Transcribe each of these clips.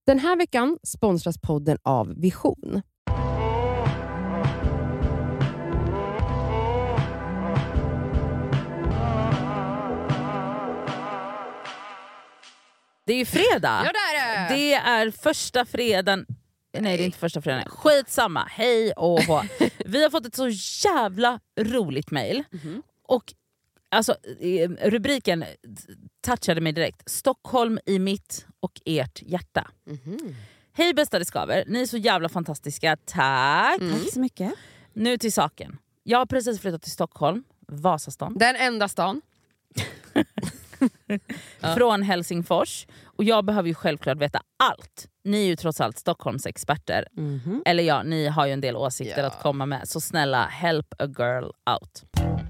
Den här veckan sponsras podden av Vision. Det är ju fredag. Ja, det är det. Det är första fredagen. Nej, det är inte första fredagen. Skitsamma. Hej och hå. Vi har fått ett så jävla roligt mejl. Och alltså, rubriken touchade mig direkt. Stockholm i mitt och ert hjärta. Hej bästa Discover. Ni är så jävla fantastiska. Tack. Tack så mycket. Nu till saken. Jag har precis flyttat till Stockholm. Vasastan. Den enda stan. Från Helsingfors. Och jag behöver ju självklart veta allt. Ni är ju trots allt Stockholms experter. Eller ja, ni har ju en del åsikter att komma med. Så snälla, help a girl out.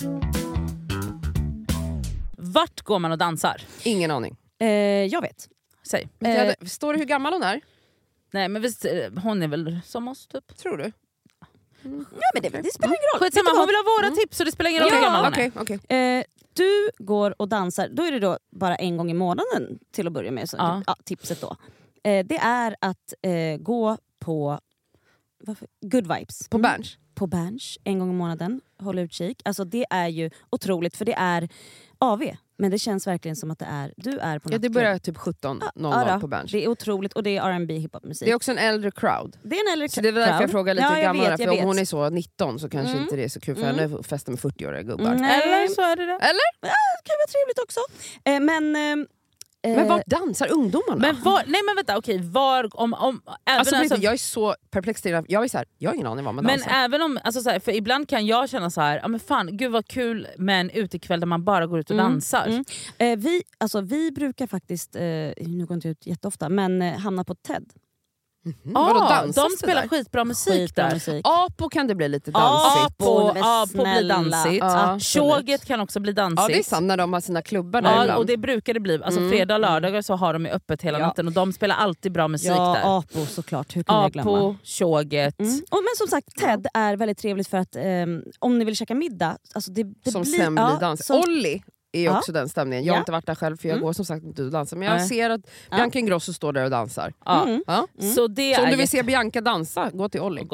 Vart går man och dansar? Ingen aning. Jag vet. Säg. Står det hur gammal hon är? Nej men visst, hon är väl som oss typ. Tror du? Ja, men det spelar ingen roll. Skitsamma, hon vill ha våra tips så det spelar ingen roll hur gammal hon är. Okej. Du går och dansar, då är det då bara en gång i månaden till att börja med. Så, tipset då. Det är att gå på Good Vibes. På Berns? På Berns, en gång i månaden. Håll utkik. Alltså det är ju otroligt, för det är AV. Men det känns verkligen som att du är på något. Ja, det börjar typ 17.00 på Berns. Det är otroligt, och det är R&B hiphop-musik. Det är också en äldre crowd. Det är en äldre så det är därför jag frågar lite gammal. För om hon är så 19 så kanske inte det är så kul för henne att festa med 40-åriga gubbar. Eller så är det. Eller? Ja, det kan vara trevligt också. Men var dansar ungdomarna? Nej men vänta, okej. Jag är så perplex till det. Jag har ingen aning vad man dansar. Men även om, alltså, så här, för ibland kan jag känna så här, men fan, gud vad kul med en utekväll där man bara går ut och dansar. Vi brukar faktiskt, nu går inte ut jätteofta, men hamna på TED. De spelar skitbra musik där. Apo kan det bli lite dansigt. Apo blir dansigt. Tjoget kan också bli dansigt. Ja, det är sant när de har sina klubbar där ibland. Och det brukar det bli. Alltså fredag och lördagar så har de ju öppet hela natten och de spelar alltid bra musik där. Apo såklart, hur kan jag glömma? Apo, Tjoget. Men som sagt, TED är väldigt trevligt för att om ni vill käka middag, alltså det som blir, sen blir dans. Olli är också den stämningen. Jag har inte varit där själv för jag går som sagt inte och dansar. Men jag ser att Bianca Ingrosso står där och dansar. Så om du vill se Bianca dansa, gå till Olli.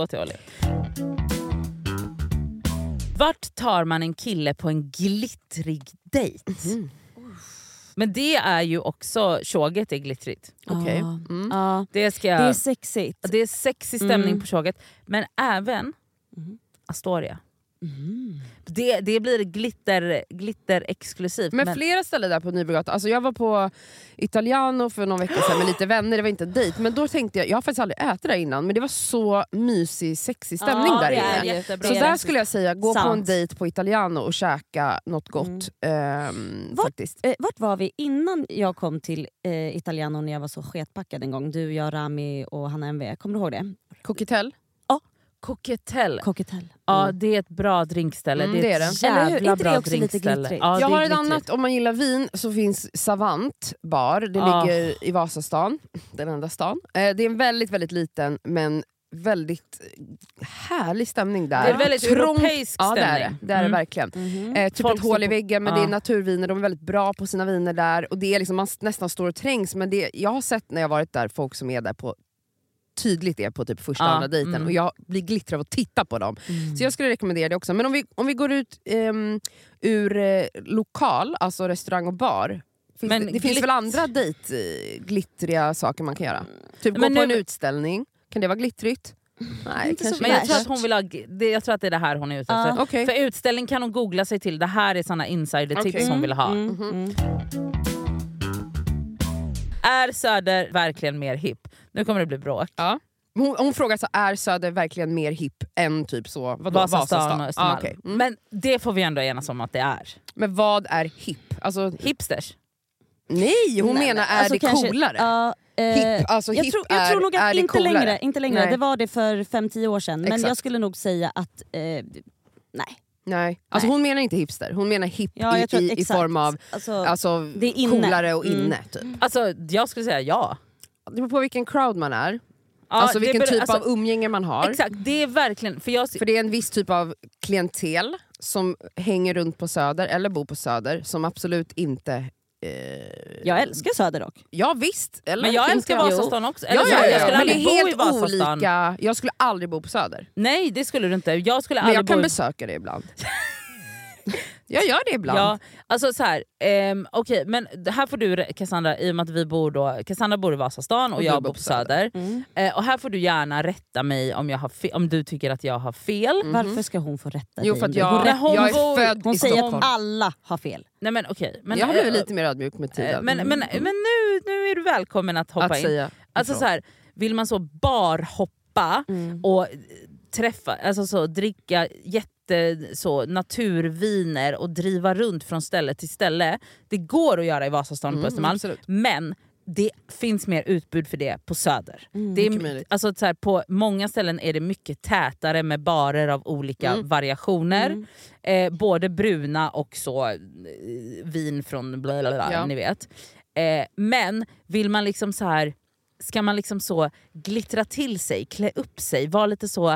Vart tar man en kille på en glittrig dejt? Men det är ju också, tjoget är glittrigt. Okej. Det är sexigt. Det är sexig stämning på tjoget. Men även Astoria. Det blir glitter exklusivt. Men flera ställen där på Nybrogatan. Alltså jag var på Italiano för någon vecka sedan med lite vänner. Det var inte en dejt. Men då tänkte jag har faktiskt aldrig ätit där innan. Men det var så mysig, sexig stämning där inne. Så där skulle jag säga, gå på en dejt på Italiano och käka något gott. Faktiskt. Vart var vi innan jag kom till Italiano när jag var så sketpackad en gång? Du, jag, Rami och Hanna MV. Kommer du ihåg det? Cocktail? Cocktail. Ja, det är ett bra drinkställe. Det är ett Eller hur? jävla Inte bra det också drinkställe. lite Ja, jag har ett glittrigt. annat, om man gillar vin så finns Savant bar. Det ligger i Vasastan, den enda stan. Det är en väldigt, väldigt liten men väldigt härlig stämning där. Det är väldigt europeisk stämning. Det är det verkligen. Typ ett hål i väggen, men det är naturviner. De är väldigt bra på sina viner där. Och det är liksom, man nästan står och trängs. Men jag har sett när jag varit där folk som är där på tydligt är på typ första andra dejten och jag blir glittrad av att titta på dem. Så jag skulle rekommendera det också. Men om vi går ut ur lokal, alltså restaurang och bar, det finns väl andra glittriga saker man kan göra? Typ gå på en utställning. Kan det vara glittrigt? Nej, men jag tror att hon vill ha, jag tror att det är det här hon är ute efter. Okay. För utställning kan hon googla sig till. Det här är såna insider-tips hon vill ha. Är Söder verkligen mer hipp? Nu kommer det bli bråk. Ja. Hon frågar så, är Söder verkligen mer hipp än typ så Vasastan och Östermalm? Okay. Men det får vi ändå enas om att det är. Men vad är hipp? Alltså, hipsters? Nej, hon menar är det kanske, coolare? Hip, alltså jag tror nog att inte längre. Nej. Det var det för 5-10 år sedan. Men jag skulle nog säga att nej. Alltså hon menar inte hipster. Hon menar hipp i form av det är coolare och inne typ. Alltså jag skulle säga ja. Det beror på vilken crowd man är. Alltså vilken typ av umgänge man har. Exakt, det är verkligen för det är en viss typ av klientel som hänger runt på Söder eller bor på Söder som absolut inte Jag älskar Söder dock. Ja visst. Eller? Men jag älskar Vasastan också. Eller Ja. Jag skulle Men det aldrig är bo i helt Vasastan. olika. Jag skulle aldrig bo på Söder. Nej, det skulle du inte. Jag skulle Men aldrig jag kan bo... besöka det ibland. Jag gör det ibland. Ja, alltså så här, okej, men här får du Cassandra, i och med att vi bor då, Cassandra bor i Vasastan och jag bor på Söder. Och här får du gärna rätta mig om jag har om du tycker att jag har fel. Varför ska hon få rätta Jo, dig? för att jag jag är född hon i säger Stockholm. att alla har fel. Nej men okej. Men, Jag har blivit lite mer ödmjuk med tiden. men nu är du välkommen att hoppa att in. säga Alltså så här, vill man så barhoppa och träffa, alltså så dricka så naturviner och driva runt från ställe till ställe. Det går att göra i Vasastan på Östermalm, men det finns mer utbud för det på Söder. Det är, alltså, så här, på många ställen är det mycket tätare med barer av olika variationer. Både bruna och så vin från blablabla, ni vet. Men vill man liksom så här, ska man liksom så glittra till sig, klä upp sig, vara lite så...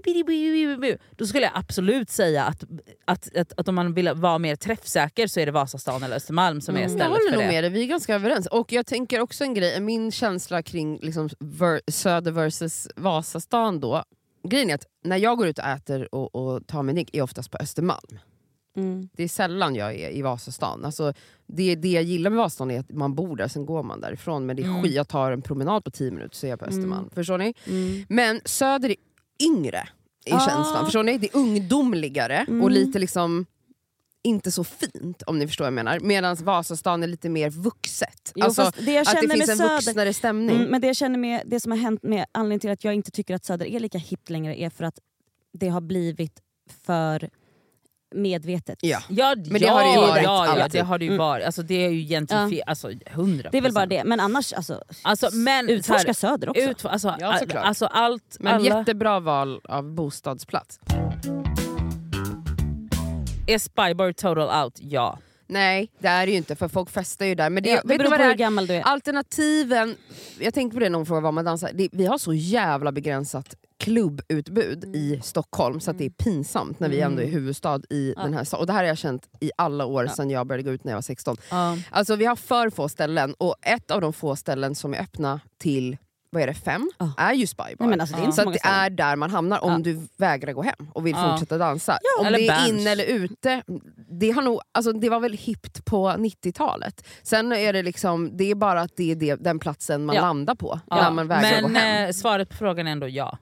Då skulle jag absolut säga att om man vill vara mer träffsäker så är det Vasastan eller Östermalm som är stället för det. Jag håller nog med dig, vi är ganska överens. Och jag tänker också en grej, min känsla kring liksom, Söder versus Vasastan då. Grejen är att när jag går ut och äter och tar min drink är oftast på Östermalm. Det är sällan jag är i Vasastan. Alltså, det jag gillar med Vasastan är att man bor där, sen går man därifrån. Men det är skit, jag tar en promenad på 10 minuter så är jag på Östermalm. Förstår ni? Men Söder är yngre i känslan. Förstår ni? Det är ungdomligare och lite liksom inte så fint, om ni förstår vad jag menar. Medan Vasastan är lite mer vuxet. Jo, alltså, det jag att det känner finns med en vuxnare stämning. Men det jag känner med det som har hänt med anledningen till att jag inte tycker att Söder är lika hippt längre är för att det har blivit för medvetet. Ja. Men det har det ju varit. Ja, det har det ju varit. Alltså, det är ju egentligen alltså, 100%. Det är väl bara det. Men annars, men, utforska Söder också. Alltså, allt, men alla... jättebra val av bostadsplats. Är Spybar total out? Ja. Nej, det är det ju inte, för folk festar ju där. Men det beror på hur gammal du är. Alternativen, jag tänkte på det när hon frågade vad man dansar. Vi har så jävla begränsat klubbutbud i Stockholm så att det är pinsamt när vi ändå är huvudstad i den här. Och det här har jag känt i alla år sedan jag började gå ut när jag var 16. Alltså vi har för få ställen, och ett av de få ställen som är öppna till 5 är ju Spybar. Nej, alltså, det är inte så att det är där man hamnar om du vägrar gå hem och vill fortsätta dansa. Om eller det är bench. inne eller ute, det var väl hippt på 90-talet. Sen är det liksom, det är bara att det är den platsen man landar på när man vägrar gå hem. Men svaret på frågan är ändå ja.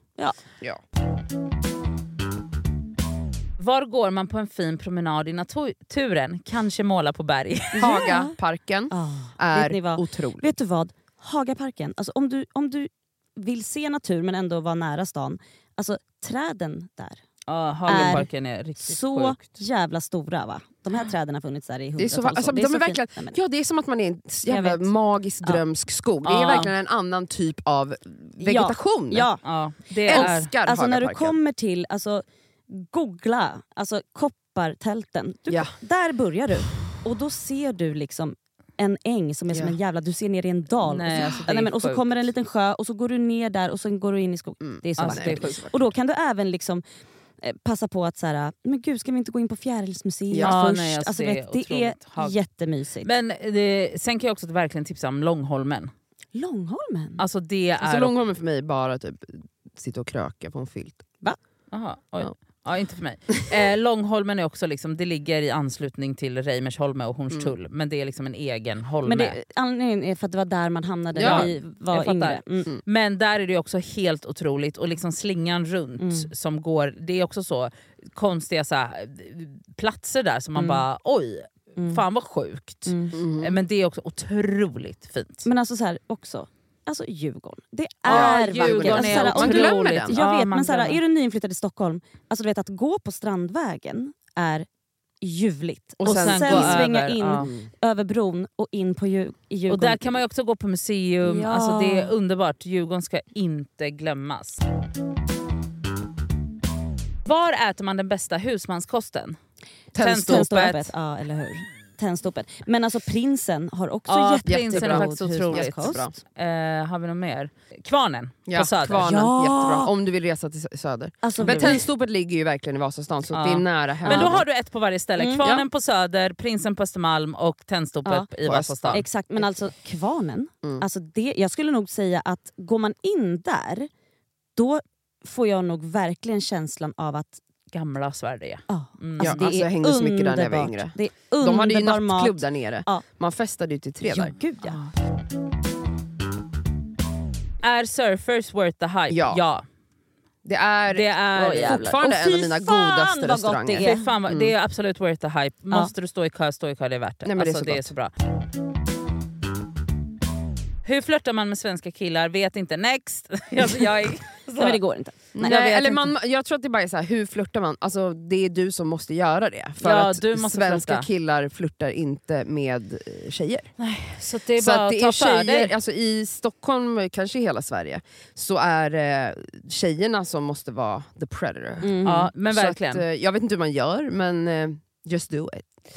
Var går man på en fin promenad i naturen? Kanske måla på berg. Hagaparken är otroligt. Vet du vad? Hagaparken, alltså om du vill se natur men ändå vara nära stan, alltså träden där Hagaparken är riktigt så sjukt. jävla stora, va? De här träden har funnits där i hundratals år. Alltså, det är de är verkligen, det är som att man är i en jävla magisk drömsk skog. Det är verkligen en annan typ av vegetation. Det älskar alltså när du Hagaparken. kommer till, googla, koppartälten. Där börjar du. Och då ser du liksom en äng som är som en jävla, du ser ner i en dal. Och så kommer en liten sjö och så går du ner där och sen går du in i skogen. Det är så vackert. Och då kan du även liksom passa på att men gud, ska vi inte gå in på Fjärilsmuseet först? Nej, det är jättemysigt. Men sen kan jag också verkligen tipsa om Långholmen. Långholmen? Alltså det är... Långholmen för mig bara typ sitta och kröka på en filt. Va? Aha, oj. Ja, inte för mig. Långholmen är också liksom, det ligger i anslutning till Reimersholme och Hornstull, men det är liksom en egen holme. Men anledningen är för att det var där man hamnade när vi var yngre. Men där är det också helt otroligt, och liksom slingan runt som går, det är också så konstiga platser där som man bara oj, fan vad sjukt. Men det är också otroligt fint. Men alltså också Djurgården. Det är Djurgården är man glömmer den. Jag vet, men är du nyinflyttad i Stockholm, alltså du vet att gå på Strandvägen är ljuvligt. Och sen svänga in över bron och in på Djurgården. Och där kan man ju också gå på museum. Alltså det är underbart. Djurgården ska inte glömmas. Var äter man den bästa husmanskosten? Tennstopet. Ja, eller hur? Tändstopet. Men alltså prinsen har också prinsen är faktiskt otroligt har vi något mer? Kvarnen på Söder. Kvarnen, jättebra. Om du vill resa till Söder. Alltså, men Tändstopet ligger ju verkligen i Vasastan så det är nära hemma. Men då har du ett på varje ställe. Kvarnen på Söder, prinsen på Östermalm och Tändstopet i Vasastan. Exakt, men alltså Kvarnen, alltså jag skulle nog säga att går man in där, då får jag nog verkligen känslan av att gamla Sverige. Jag hängde så mycket där när jag var yngre. Det är de hade ju nattklubb där nere. Man festade ju till 3 där. Gud, Är surfers worth the hype? Ja. Det är fortfarande en av mina godaste restauranger. Det är absolut worth the hype. Måste du stå i kö, det är värt det. Nej, men alltså, det är så bra. Hur flörtar man med svenska killar? Vet inte. Next! Nej, men det går inte. Jag tror att det bara är så här, hur flörtar man? Alltså, det är du som måste göra det. För att svenska killar flörtar inte med tjejer. Nej, så det är bara att ta för dig. Alltså, i Stockholm, kanske i hela Sverige, så är tjejerna som måste vara the predator. Ja, men verkligen. Så att, jag vet inte hur man gör, men just do it.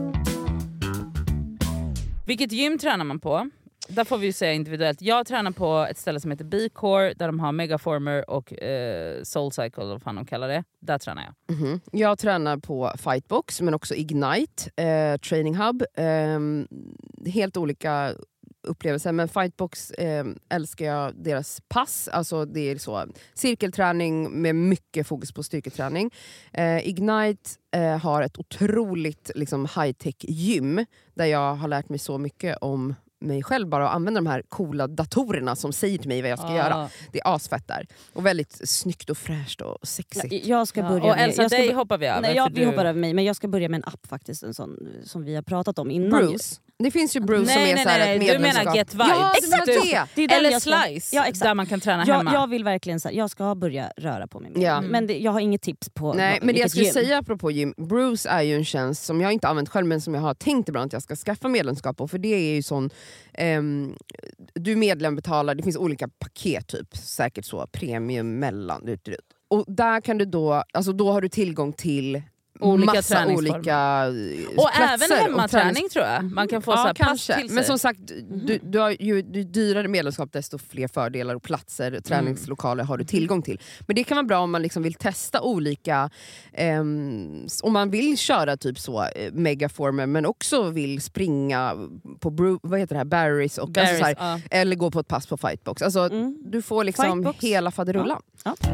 Vilket gym tränar man på? Där får vi ju säga individuellt. Jag tränar på ett ställe som heter B-Core där de har Megaformer och Soul Cycle, vad fan de kallar det. Där tränar jag. Jag tränar på Fightbox men också Ignite, Training Hub. Helt olika upplevelser, men Fightbox älskar jag deras pass. Alltså det är så cirkelträning med mycket fokus på styrketräning. Ignite har ett otroligt liksom, high-tech gym där jag har lärt mig så mycket om mig själv bara att använda de här coola datorerna som säger till mig vad jag ska göra. Det är asfett där. Och väldigt snyggt och fräscht och sexigt. Jag ska börja och Elsa, dig hoppar vi över. Nej, vi hoppar över mig, men jag ska börja med en app faktiskt, en sån som vi har pratat om innan. Bruce. Det finns ju Bruce som är så här ett medlemskap. Du menar Get Vibes. Ja, exakt. Det eller Slice, där man kan träna hemma. Jag vill verkligen så här, jag ska börja röra på mig mer. Men jag har inget tips på men det jag skulle säga apropå gym, Bruce är ju en tjänst som jag inte använt själv men som jag har tänkt ibland att jag ska skaffa medlemskap på, för det är ju sån du medlem betalar, det finns olika paket typ, säkert så premium, mellan och där kan du då, alltså då har du tillgång till massa olika och även hemmaträning tror jag. Man kan få så här pass till sig. Men som sagt, du har ju dyrare medlemskap desto fler fördelar och platser, träningslokaler har du tillgång till. Men det kan vara bra om man liksom vill testa olika om man vill köra typ så megaformer men också vill springa på vad heter det här, Barry's och alltså så här, eller gå på ett pass på Fightbox. Alltså du får liksom Fightbox. Hela faderullan.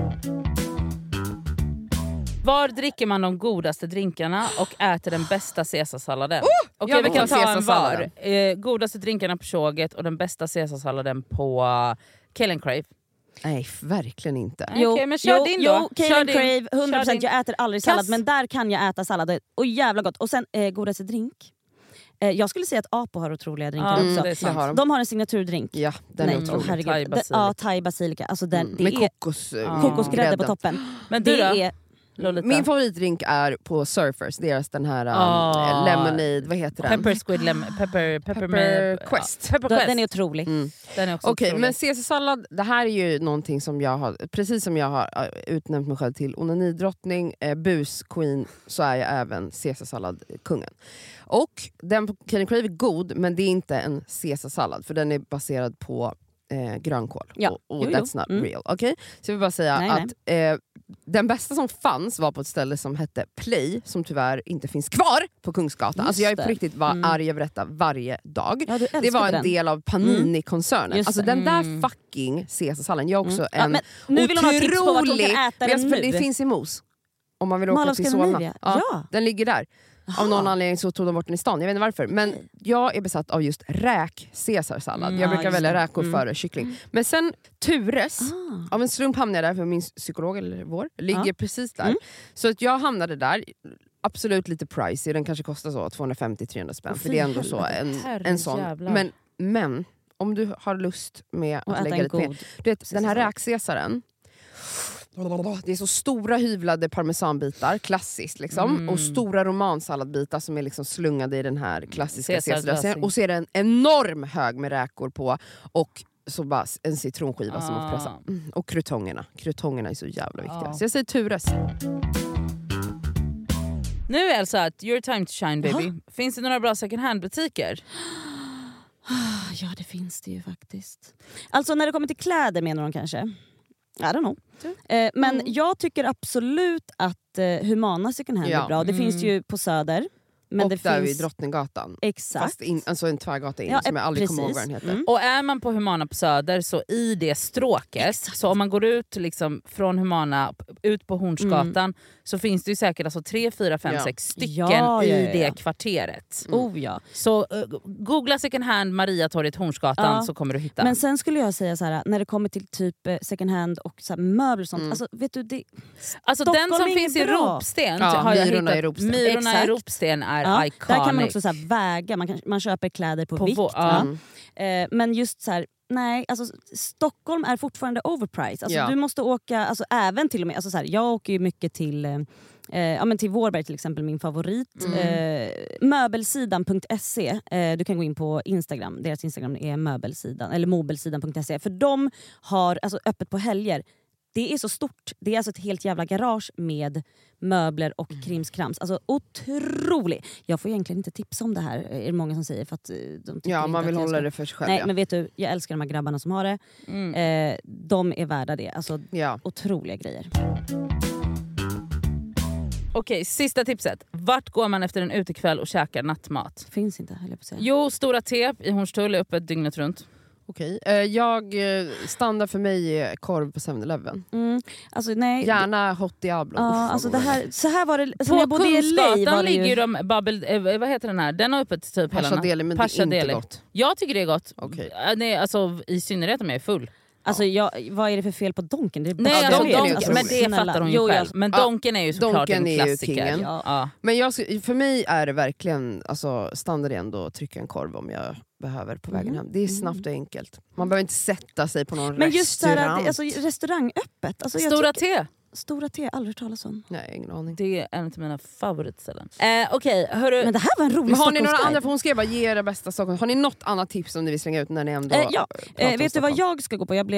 Var dricker man de godaste drinkarna och äter den bästa caesarsalladen? Okej, vi kan ta en var. Godaste drinkarna på Tjoget och den bästa caesarsalladen på Kale & Crave. Nej, verkligen inte. Okej, men kör din då. Kale & Crave, 100%. Jag äter aldrig sallad, men där kan jag äta sallad. Och jävla gott. Och sen godaste drink. Jag skulle säga att Apo har otroliga drinkar också. De har en signaturdrink. Ja, den är otrolig. Thai basilika. Alltså den, med kokosgrädde på toppen. Men du då? Lolita. Min favoritdrink är på Surfers, deras den här lemonade, vad heter den? Pepper Squid Pepper Quest. Den är otrolig. Okej, men caesarsallad, det här är ju någonting som jag har, precis som jag har utnämnt mig själv till onanidrottning, busqueen, så är jag även caesarsalladkungen. Och den på Kale & Crave är god, men det är inte en caesarsallad för den är baserad på grönkål. Och that's not real. Okay? Så jag vill bara säga att den bästa som fanns var på ett ställe som hette Play, som tyvärr inte finns kvar på Kungsgatan. Alltså jag är på riktigt arg över detta varje dag. Det var en del av Panini-koncernen. Alltså den där fucking caesarsalladen. Jag är också en nu vill hon ha tips på vart hon kan äta den nu. Det finns i Mos. Om man vill åka till Solna. Den ligger där. Av någon anledning så tog de bort den i stan, jag vet inte varför. Men jag är besatt av just räk-caesarsallad. Jag brukar välja räkor före kyckling. Men sen Tures, av en slump hamnade jag där för min psykolog, eller vår, ligger precis där. Så att jag hamnade där, absolut lite pricey, den kanske kostar så 250-300 spänn. För det är ändå så en sån. Men om du har lust med att lägga det med. Du vet, den här räkcaesaren, det är så stora hyvlade parmesanbitar, klassiskt liksom. Och stora romansalladbitar som är liksom slungade i den här klassiska caesardressingen. Och så är det en enorm hög med räkor på. Och så bara en citronskiva som att pressa. Och krutongerna är så jävla viktiga. Så jag säger Tures. Nu är Elsa att your time to shine baby. Finns det några bra second hand butiker? Ja, det finns det ju faktiskt. Alltså när det kommer till kläder menar de kanske. I don't know. Men jag tycker absolut att Humana second hand är bra. Det finns ju på Söder. Men och det där finns... vid Drottninggatan. Exakt. Fast alltså en tvärgata in som jag aldrig kommer ihåg vad den heter. Och är man på Humana på Söder så i det stråket, så om man går ut liksom från Humana ut på Hornsgatan så finns det ju säkert alltså 3, 4, 5, 6 stycken i det kvarteret. Så googla second hand Mariatorget Hornsgatan så kommer du hitta. Men sen skulle jag säga så här, när det kommer till typ second hand och så här, möbler och sånt. Alltså, vet du, alltså den som finns i Ropsten har jag hittat. Myrorna i Ropsten är iconic. Där kan man också så här, väga, man köper kläder på vikt. Men just så här, nej, alltså Stockholm är fortfarande overpriced. Alltså, du måste åka, alltså, även till och med, alltså, så här, jag åker ju mycket till till Vårberg till exempel, min favorit. Möbelsidan.se. Du kan gå in på Instagram. Deras Instagram är möbelsidan, eller mobelsidan.se. För de har alltså, öppet på helger. Det är så stort. Det är alltså ett helt jävla garage med möbler och krimskrams. Alltså otroligt. Jag får egentligen inte tipsa om det här, är det många som säger. För att de man vill hålla det för sig själv. Nej, men vet du, jag älskar de här grabbarna som har det. De är värda det. Alltså otroliga grejer. Okej, sista tipset. Vart går man efter en utekväll och käkar nattmat? Finns inte, höll jag på att säga. Jo, Stora T i Hornstull är öppet dygnet runt. Okej. Standard för mig är korv på 7-Eleven. Alltså, nej, gärna hot diablo. Alltså det här, så här var det. På jag bodde i LA var det ligger ju de vad heter den här? Den har öppet typ hela Pascha-deli, men det är inte gott. Jag tycker det är gott. Okay. Nej, alltså, i synnerhet om jag är full. Alltså vad är det för fel på Donken? Det är nej, alltså, Donken, men det fattar hon ju själv. Men Donken är ju såklart en klassiker. Men för mig är det verkligen alltså, standard ändå att trycka en korv om jag behöver på vägen hem. Det är snabbt och enkelt. Man behöver inte sätta sig på någon restaurang. Men just såhär, alltså, restaurangöppet. Alltså, Stora T. Stora T, aldrig hört talas om. Nej, ingen aning. Det är en av mina favoritställen. Okej, hörru. Men det här var en rolig. Men har ni några andra, för hon skrev bara ge era bästa Stockholm. Har ni något annat tips som ni vill slänga ut när ni ändå vet du vad jag ska gå på? Jag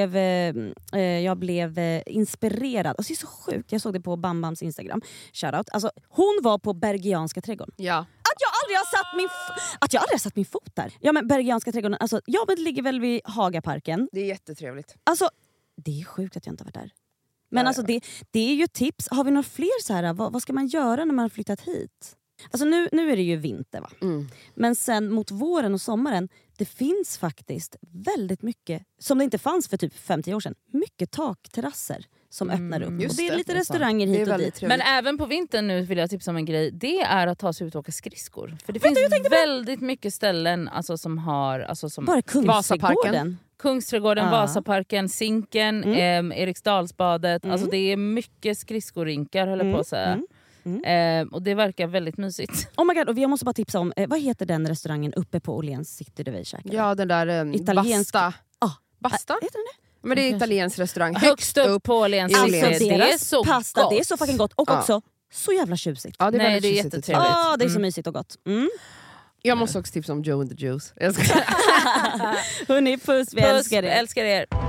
blev inspirerad. Alltså, det är så sjukt. Jag såg det på Bambams Instagram. Shoutout. Alltså, hon var på Bergianska trädgården. Ja. Att jag aldrig har satt min fot där. Ja, men Bergianska trädgården, alltså, jobbet ligger väl vid Hagaparken. Det är jättetrevligt. Alltså, det är sjukt att jag inte har varit där. Men alltså det är ju tips. Har vi några fler så här? Vad ska man göra när man har flyttat hit? Alltså nu är det ju vinter, va? Men sen mot våren och sommaren, det finns faktiskt väldigt mycket, som det inte fanns för typ 50 år sedan, mycket takterrasser som öppnar upp. Och det är lite restauranger hit och dit. Men även på vintern nu vill jag tipsa om en grej. Det är att ta sig ut och åka skridskor. För det finns väldigt mycket ställen alltså, som har... Alltså, som bara Kungsträdgården. Kungsträdgården, Vasaparken, Zinken, Eriksdalsbadet. Alltså det är mycket skridskorinkar höll jag på att säga. Och det verkar väldigt mysigt. Oh my God, och jag måste bara tipsa om, vad heter den restaurangen uppe på Åhléns City där vi käkade? Ja, den där italienska. Basta. Heter den det? Men det är italiensk restaurang. Högst upp på Åhléns City. Alltså, det är så pasta, gott. det är så fucking gott. Och också så jävla tjusigt. Ja, det är jättetrevligt. Det är så mysigt och gott. Jag måste också tipsa om Joe and the Juice. Hörrni, puss, vi älskar er. Älskar er.